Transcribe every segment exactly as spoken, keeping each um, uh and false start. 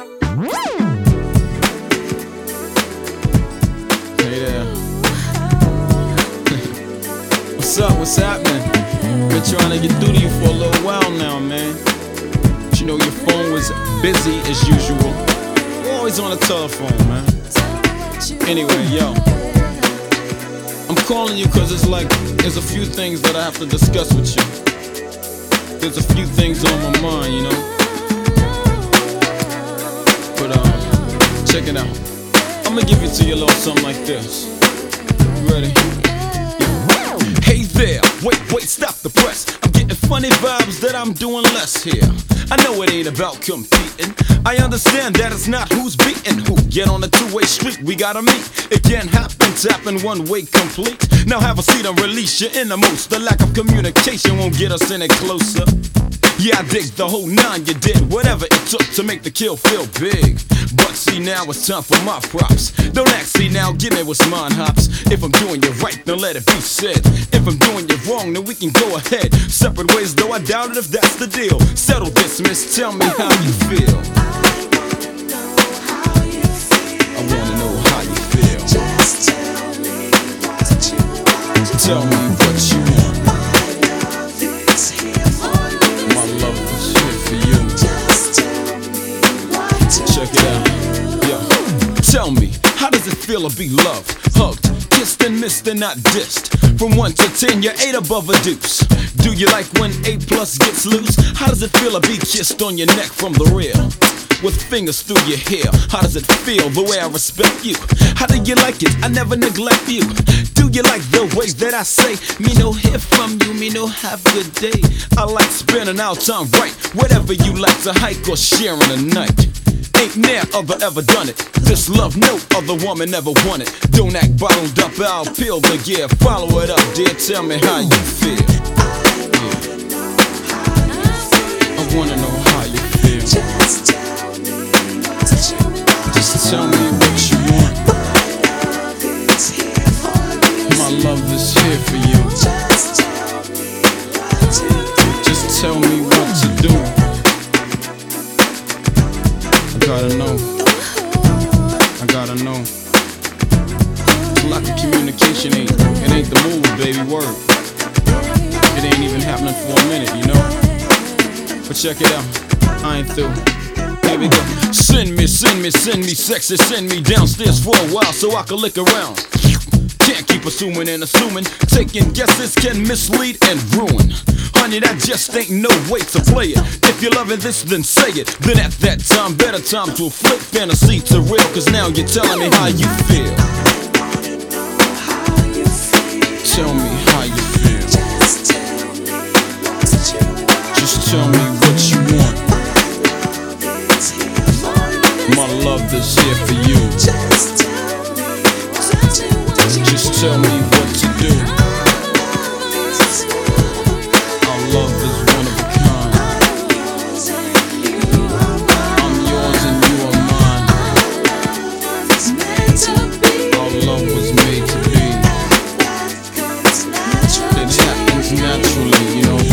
Hey there. What's up? What's happening? Been trying to get through to you for a little while now, man. But you know your phone was busy as usual. You're always on the telephone, man. Anyway, yo, I'm calling you cause it's like there's a few things that I have to discuss with you. There's a few things on my mind, you know. But um, check it out. I'ma give it to you a little something like this. You ready? Yeah. Hey there, wait, wait, stop the press. I'm getting funny vibes that I'm doing less here. I know it ain't about competing. I understand that it's not who's beating who. Get on a two-way street, we gotta meet. It can't happen, tapping one way complete. Now have a seat and release your innermost. The lack of communication won't get us any closer. Yeah, I dig the whole nine, you did whatever it took to make the kill feel big. But see, now it's time for my props. Don't ask, see now, give me what's mine, hops. If I'm doing you right, then let it be said. If I'm doing you wrong, then we can go ahead. Separate ways, though I doubt it if that's the deal. Settle this, miss, tell me how you feel. I wanna know how you feel. Just tell me what you want. Tell me what you want. My love is here for you. My love is here for you. Just tell me what you Check it out, yo. Tell me, how does it feel to be loved, hugged, kissed and missed and not dissed? From one to ten, you're eight above a deuce. Do you like when A plus gets loose? How does it feel to be kissed on your neck from the rear? With fingers through your hair, how does it feel the way I respect you? How do you like it? I never neglect you. Do you like the way that I say, me no hear from you, me no have good day? I like spending our time right, whatever you like to hike or sharing a night. Ain't ne'er other ever done it. This love no other woman ever wanted. Don't act bottled up, I'll peel the gear. Follow it up, dear, tell me how you feel. Yeah. I wanna know how you feel. Just tell me what you want. Just tell me what you want. My love is here for My love is here for you. you. Just tell me what Just tell me what you to do. I gotta know. I gotta know. Lack of communication ain't, it ain't the move, baby, word. It ain't even happening for a minute, you know. But check it out, I ain't through. Here we go. Send me, send me, send me sexy, send me downstairs for a while so I can lick around. Can't keep assuming and assuming. Taking guesses can mislead and ruin. Honey, that just ain't no way to play it. If you're loving this, then say it. Then at that time, better time to flip fantasy to real. Cause now you're telling me how you feel. Tell me how you feel. Just tell me what you want. My love is here for you. Just tell me what to do. Our love is one of a kind. I'm yours and you are mine. Our love was made to be. It happens naturally, you know.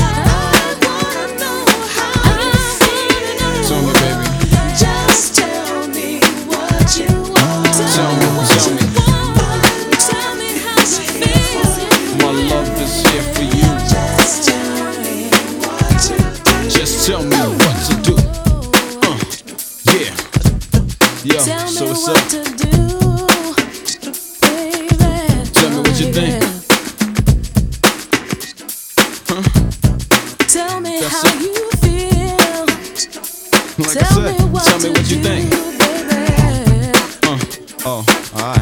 Tell me, baby. Just tell me what you want. Tell me, tell me. Tell me how you feel. My love is here for you. Just tell me what to do. Just tell me what to do. Uh, yeah. Yo, Tell so me what's what up? to do, baby. Tell me what you think. Huh? Tell me That's how it. you feel. Like Tell I said, me what tell me to what you do, think. baby. Uh, oh, alright.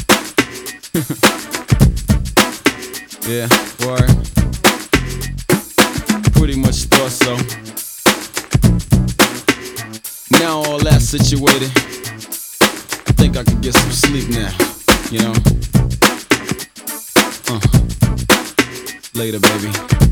Yeah, word. Pretty much thought so. Now all that situated, I think I could get some sleep now, you know? Uh, later, baby.